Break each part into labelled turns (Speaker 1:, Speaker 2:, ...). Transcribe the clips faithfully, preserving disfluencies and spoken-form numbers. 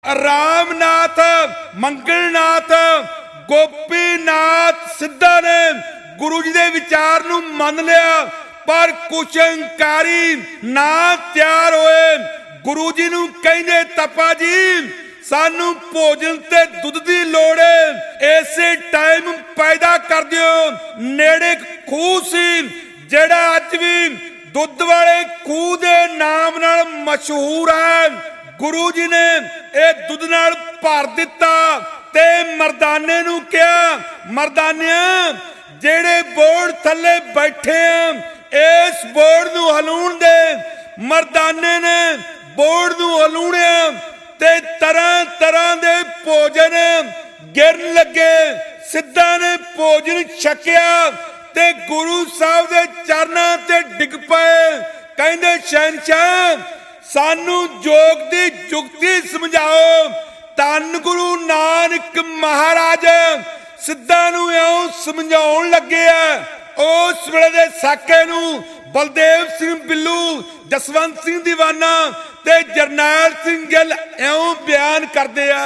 Speaker 1: ਰਾਮਨਾਥ ਮੰਗਲਨਾਥ ਗੋਪੀਨਾਥ ਸਿੱਧਾ ਨੇ ਗੁਰੂ ਜੀ ਦੇ ਵਿਚਾਰ ਨੂੰ ਮੰਨ ਲਿਆ, ਪਰ ਕੁਛ ਹੰਕਾਰੀ ਨਾ ਤਿਆਰ ਹੋਏ। ਗੁਰੂ ਜੀ ਨੂੰ ਕਹਿੰਦੇ ਤਪਾ ਜੀ ਸਾਨੂੰ ਭੋਜਨ ਤੇ ਦੁੱਧ ਦੀ ਲੋੜ ਹੈ, ਇਸੇ ਟਾਈਮ ਪੈਦਾ ਕਰ ਦਿਓ। ਨੇੜੇ ਖੂਹ ਸੀ ਜਿਹੜਾ ਅੱਜ ਵੀ ਦੁੱਧ ਵਾਲੇ ਖੂਹ ਦੇ ਨਾਮ ਨਾਲ ਮਸ਼ਹੂਰ ਹੈ। ਗੁਰੂ ਜੀ ਨੇ ਇਹ ਦੁੱਧ ਨਾਲ ਭਰ ਦਿੱਤਾ ਤੇ ਮਰਦਾਨੇ ਨੂੰ ਕਿਹਾ, ਮਰਦਾਨਿਆਂ ਜਿਹੜੇ ਬੋੜ ਥੱਲੇ ਬੈਠੇ ਆ ਇਸ ਬੋੜ ਨੂੰ ਹਲੂਣ ਦੇ। ਮਰਦਾਨੇ ਨੇ ਬੋੜ ਨੂੰ ਹਲੂਣਿਆ ਤੇ ਤਰ੍ਹਾਂ ਤਰ੍ਹਾਂ ਦੇ ਭੋਜਨ ਗਿਰਨ ਲੱਗੇ। ਸਿੱਧਾ ਨੇ ਭੋਜਨ ਛਕਿਆ ਤੇ ਗੁਰੂ ਸਾਹਿਬ ਦੇ ਚਰਨਾਂ ਤੇ ਡਿੱਗ ਪਏ। ਕਹਿੰਦੇ ਸ਼ਹਿਨਸ਼ਾਹ ਸਾਨੂੰ ਜੋਗ ਦੀ ਜੁਗਤੀ ਸਮਝਾਓ। ਧੰਨ ਗੁਰੂ ਨਾਨਕ ਮਹਾਰਾਜ ਸਿੱਧਾ ਨੂੰ ਇਉਂ ਸਮਝਾਉਣ ਲੱਗੇ ਆ। ਉਸ ਵੇਲੇ ਦੇ ਸਾਕੇ ਨੂੰ ਬਲਦੇਵ ਸਿੰਘ ਬਿੱਲੂ, ਜਸਵੰਤ ਸਿੰਘ ਦੀਵਾਨਾ ਤੇ ਜਰਨੈਲ ਸਿੰਘ ਗਿੱਲ ਇਉਂ ਬਿਆਨ ਕਰਦੇ ਆ।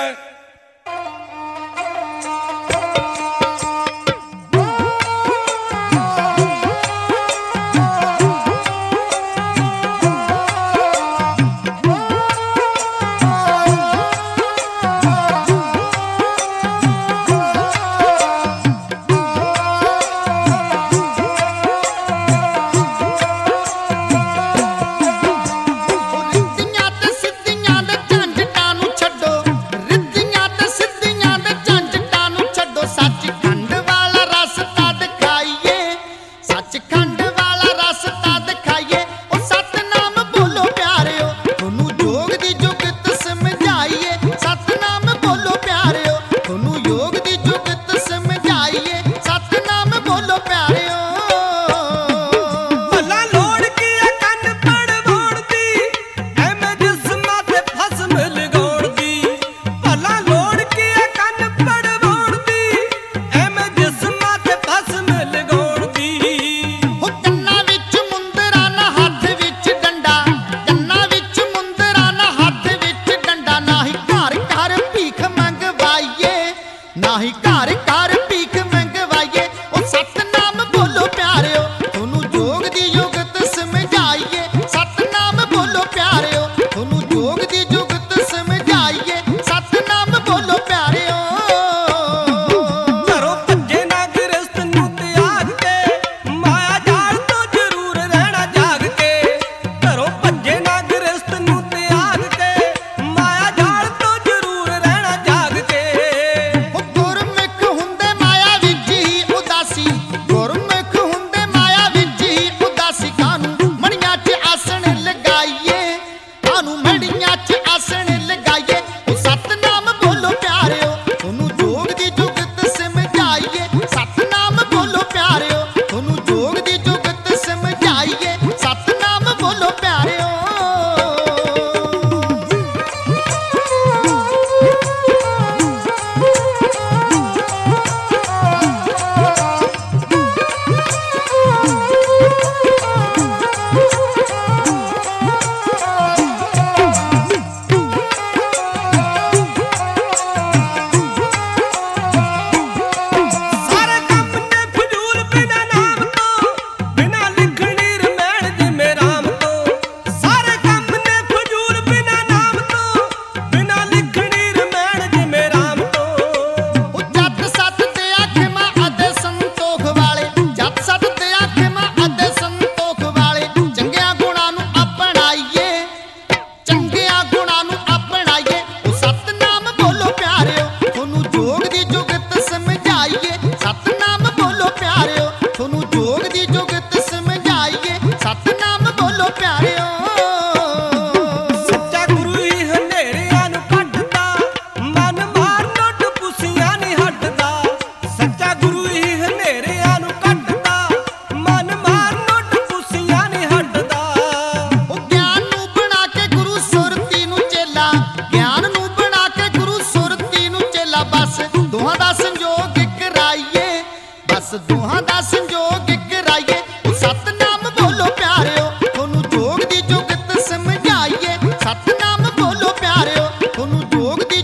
Speaker 1: ਦੋਹਾਂ ਦਾ ਸੰਜੋਗ ਕਰਾਈਏ, ਸਤਨਾਮ ਬੋਲੋ ਪਿਆਰਿਓ, ਤੁਹਾਨੂੰ ਜੋਗ ਦੀ ਜੁਗਤ ਸਮਝਾਈਏ। ਸਤਨਾਮ ਬੋਲੋ ਪਿਆਰਿਓ, ਤੁਹਾਨੂੰ ਜੋਗ ਦੀ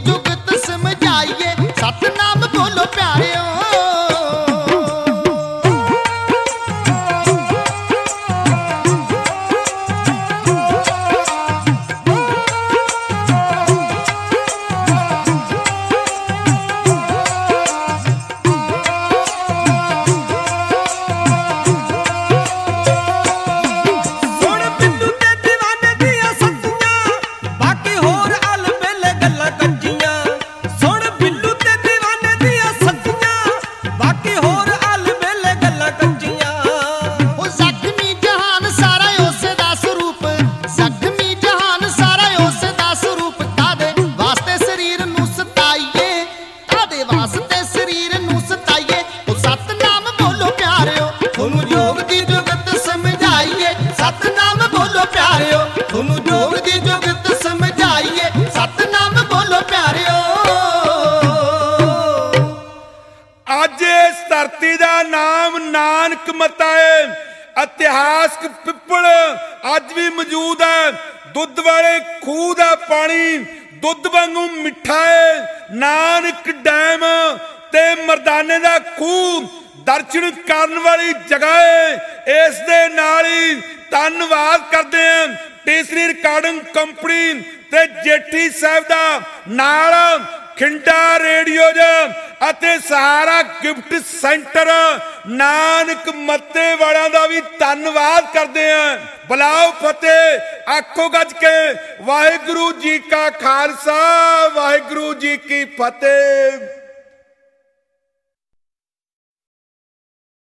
Speaker 1: ਨਾਨਕ ਮੱਤਾ ਹੈ। ਇਤਿਹਾਸਕ ਪਿੱਪਲ ਅੱਜ ਵੀ ਮੌਜੂਦ ਹੈ। ਦੁੱਧ ਵਾਲੇ ਖੂਹ ਦਾ ਪਾਣੀ ਦੁੱਧ ਵਾਂਗੂ ਮਿੱਠਾ ਹੈ। ਨਾਨਕ ਡੈਮ ਤੇ ਮਰਦਾਨੇ ਦਾ ਖੂਹ ਦਰਸ਼ਨ ਕਰਨ ਵਾਲੀ ਜਗ੍ਹਾ ਹੈ। ਇਸ ਦੇ ਨਾਲ ਹੀ ਧੰਨਵਾਦ ਕਰਦੇ ਹਾਂ ਤੀਸਰੀ ਰਿਕਾਰਡਿੰਗ ਕੰਪਨੀ ਤੇ ਜੇਠੀ ਸਾਹਿਬ ਦਾ, ਨਾਲ ਖਿੰਡਾ ਰੇਡੀਓਜ਼ ਅਤੇ ਸਹਾਰਾ ਗਿਫਟ ਸੈਂਟਰ ਨਾਨਕ ਮੱਤੇ ਵਾਲਿਆਂ ਦਾ ਵੀ ਧੰਨਵਾਦ ਕਰਦੇ ਹਾਂ। ਬੁਲਾਓ ਫਤਿਹ, ਆਖੋ ਗੱਜ ਕੇ ਵਾਹਿਗੁਰੂ ਜੀ ਕਾ ਖਾਲਸਾ, ਵਾਹਿਗੁਰੂ ਜੀ ਕੀ ਫਤਿਹ।